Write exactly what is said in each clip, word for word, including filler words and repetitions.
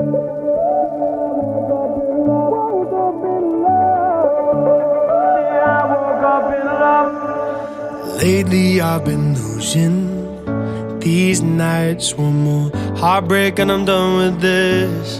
Lately I've been losing these nights. One more heartbreak and I'm done with this.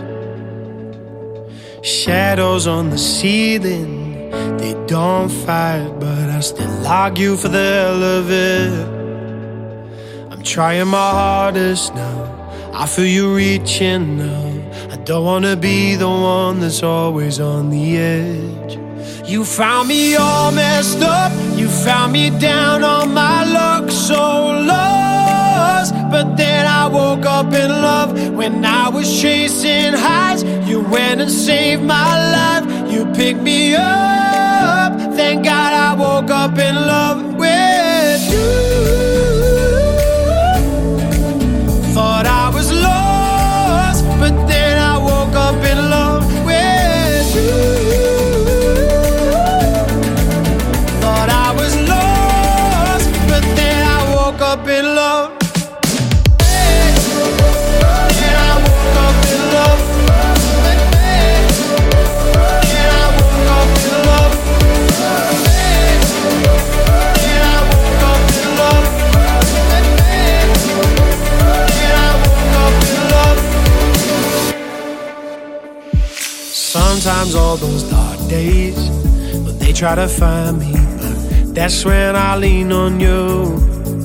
Shadows on the ceiling, they don't fight, but I still argue for the hell of it. I'm trying my hardest now, I feel you reaching now. I don't wanna be the one that's always on the edge. You found me all messed up, you found me down on my luck, so lost. But then I woke up in love. When I was chasing highs, you went and saved my life. You picked me up, thank God I woke up in love with you. Thought I was lost, but then I woke up in love with you. Up in love. Then I woke up in love. Then I woke up in love. Then I woke up in love. Then I woke up in love. Sometimes all those dark days, when they try to find me, but that's when I lean on you.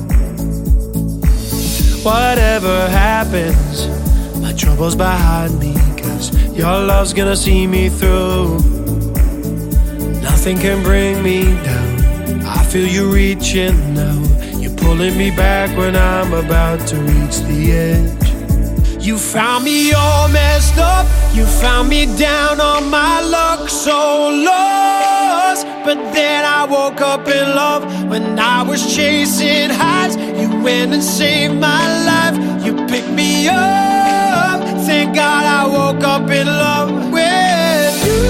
Whatever happens, my trouble's behind me, 'cause your love's gonna see me through. Nothing can bring me down, I feel you reaching now. You're pulling me back when I'm about to reach the edge. You found me all messed up, you found me down on my luck, so lost. But then I woke up in love. When I was chasing highs, you went and saved my life. You picked me up, thank God I woke up in love with you.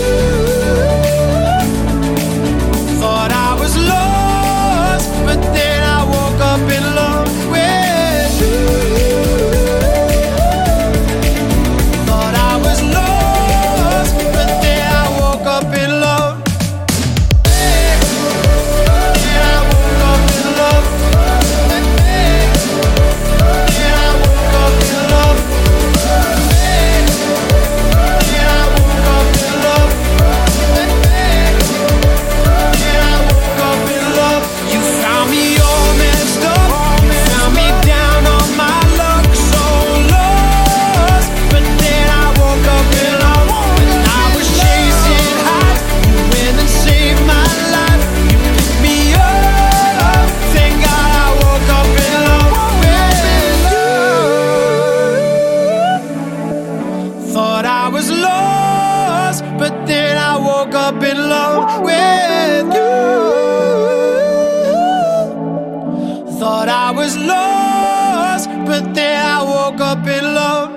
Thought I was lost, but then I woke up in love with you. Thought I was lost, but then I woke up in love. Up in love with you. Thought I was lost, but then I woke up in love.